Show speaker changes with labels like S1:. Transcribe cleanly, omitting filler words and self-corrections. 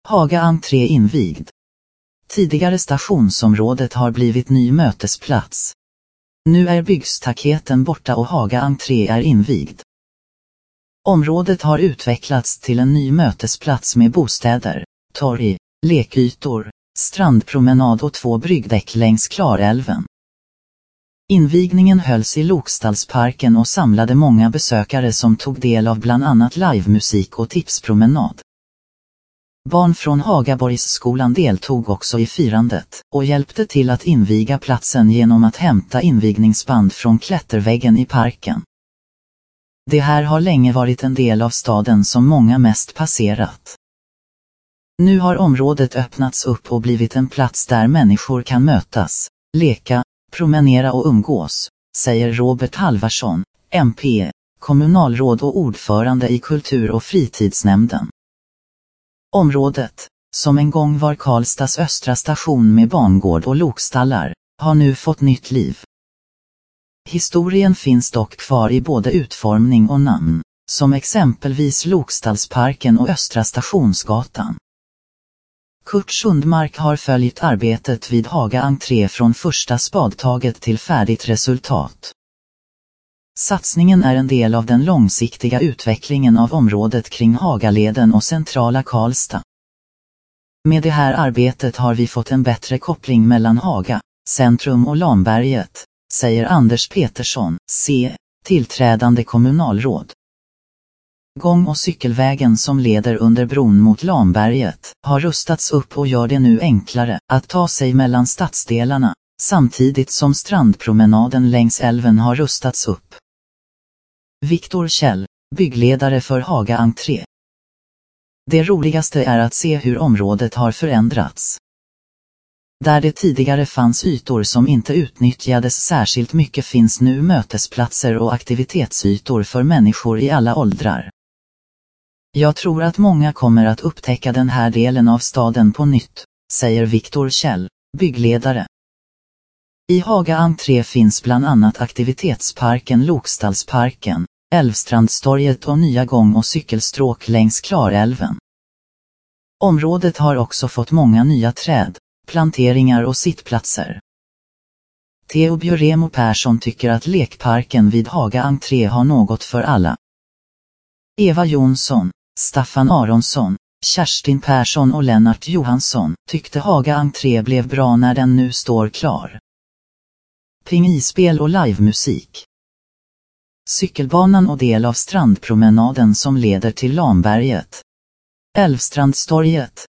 S1: Haga entré invigd. Tidigare stationsområdet har blivit ny mötesplats. Nu är byggstaketen borta och Haga entré är invigd. Området har utvecklats till en ny mötesplats med bostäder, torg, lekytor, strandpromenad och 2 bryggdäck längs Klarälven. Invigningen hölls i Lokstallsparken och samlade många besökare som tog del av bland annat livemusik och tipspromenad. Barn från Hagaborgsskolan deltog också i firandet och hjälpte till att inviga platsen genom att hämta invigningsband från klätterväggen i parken. Det här har länge varit en del av staden som många mest passerat. Nu har området öppnats upp och blivit en plats där människor kan mötas, leka, promenera och umgås, säger Robert Halvarsson, MP, kommunalråd och ordförande i kultur- och fritidsnämnden. Området, som en gång var Karlstads östra station med bangård och lokstallar, har nu fått nytt liv. Historien finns dock kvar i både utformning och namn, som exempelvis Lokstallsparken och Östra Stationsgatan. Kurt Sundmark har följt arbetet vid Haga entré från första spadtaget till färdigt resultat. Satsningen är en del av den långsiktiga utvecklingen av området kring Hagaleden och centrala Karlstad. Med det här arbetet har vi fått en bättre koppling mellan Haga, centrum och Lamberget, säger Anders Petersson, tillträdande kommunalråd. Gång- och cykelvägen som leder under bron mot Lamberget har rustats upp och gör det nu enklare att ta sig mellan stadsdelarna, samtidigt som strandpromenaden längs älven har rustats upp. Viktor Kjell, byggledare för Haga entré. Det roligaste är att se hur området har förändrats. Där det tidigare fanns ytor som inte utnyttjades särskilt mycket finns nu mötesplatser och aktivitetsytor för människor i alla åldrar. Jag tror att många kommer att upptäcka den här delen av staden på nytt, säger Viktor Kjell, byggledare. I Haga entré finns bland annat aktivitetsparken Lokstallsparken, Älvstrandstorget och nya gång- och cykelstråk längs Klarälven. Området har också fått många nya träd, planteringar och sittplatser. Theo Björemo Persson tycker att lekparken vid Haga entré har något för alla. Eva Jonsson, Staffan Aronsson, Kerstin Persson och Lennart Johansson tyckte Haga entré blev bra när den nu står klar. Pingispel och livemusik. Cykelbanan och del av strandpromenaden som leder till Lamberget. Älvstrandstorget,